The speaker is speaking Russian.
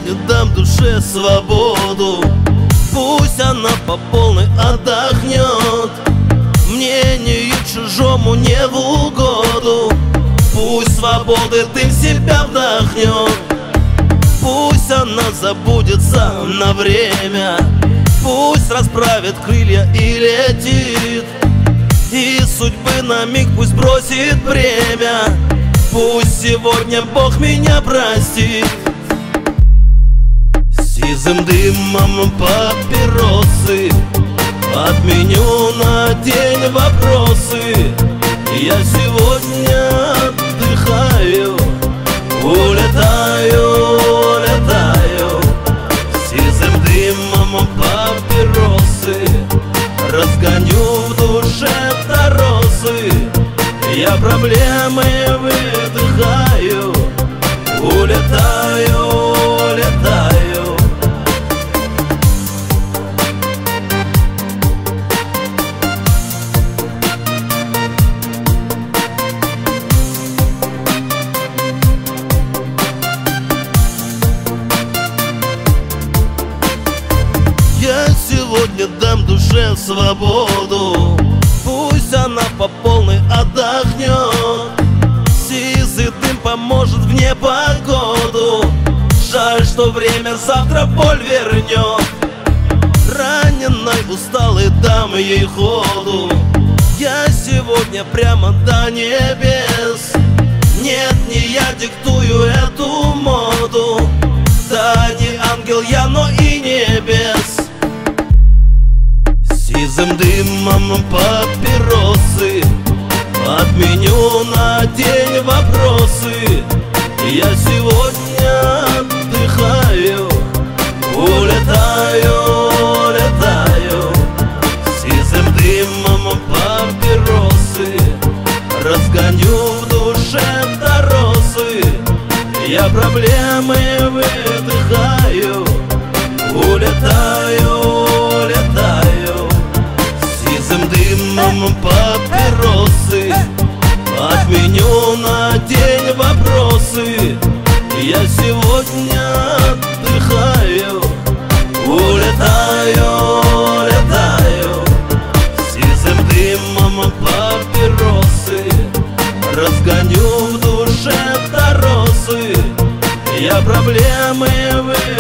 сегодня дам душе свободу. Пусть она по полной отдохнет, мнению чужому не в угоду. Пусть свободы дым себя вдохнет, пусть она забудется на время. Пусть расправит крылья и летит, и судьбы на миг пусть бросит бремя. Пусть сегодня Бог меня простит. Сизым дымом папиросы отменю на день вопросы. Я сегодня отдыхаю, улетаю, улетаю. Сизым дымом папиросы разгоню в душе торосы. Я проблемы выдыхаю, улетаю, улетаю. Я сегодня дам душе свободу, пусть она по полной отдохнет. Сизый дым поможет в непогоду. Жаль, что время завтра боль вернет. Раненой, усталой дам ей ходу. Я сегодня прямо до небес. Нет, не я диктую эту моду. Да, не ангел я, но и небес. Сизым дымом папиросы отменю на день вопросы. Я сегодня отдыхаю, улетаю, улетаю. Сизым дымом папиросы разгоню в душе торосы. Я проблемы выдыхаю, улетаю, улетаю. Сизым дымом папиросы отменю на день вопросы. Я сегодня отдыхаю, улетаю, улетаю. Сизым дымом папиросы разгоню в душе торосы. Я проблемы